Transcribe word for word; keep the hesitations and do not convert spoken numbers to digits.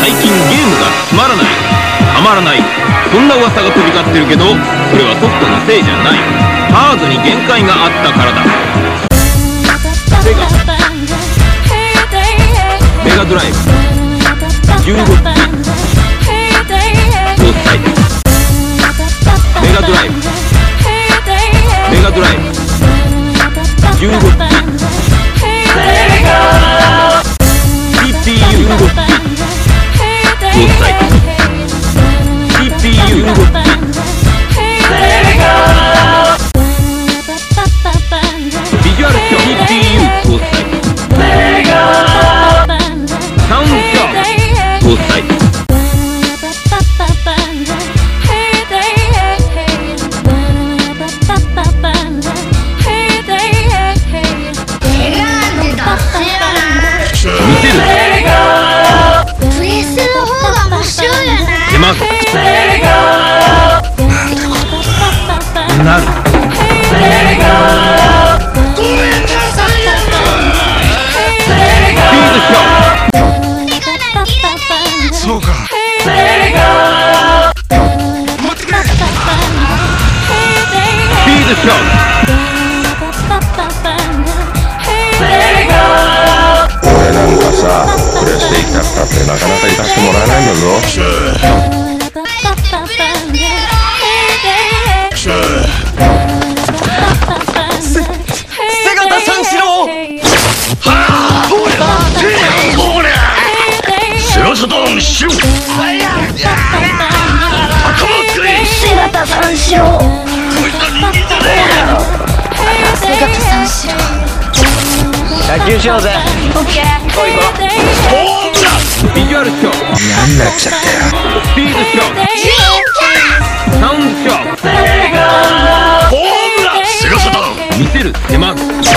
最近ゲームがつまらない、たまらない、そんな噂が飛び交ってるけど、それはソフトのせいじゃない。ハードに限界があったからだ。セガメガドライブじゅうごビット搭載。メガドライブメガドライブじゅうごビット シーピーユーじゅうごビット搭載。 シーピーユーじゅうごビットビジュアルショー シーピーユー 搭載。サウンドショー搭載。見せるプレイする方が面白いよね。 出ますなるそうか。待ってくれ。 スピードショー。 俺なんかさ、プレステ行きたくたってなかなか行かせてもらえないんだぞ。 瀬形三四郎。はあ、ほれほれ瀬形三四郎。 瀬形三四郎。瀬形三四郎。 野球しようぜ。 オッケー。 行こう行こう。 ビジュアルショー。 嫌になっちゃったよ。 スピードショー。サウンドショー。 ホームラン。瀬形。 見せる手間。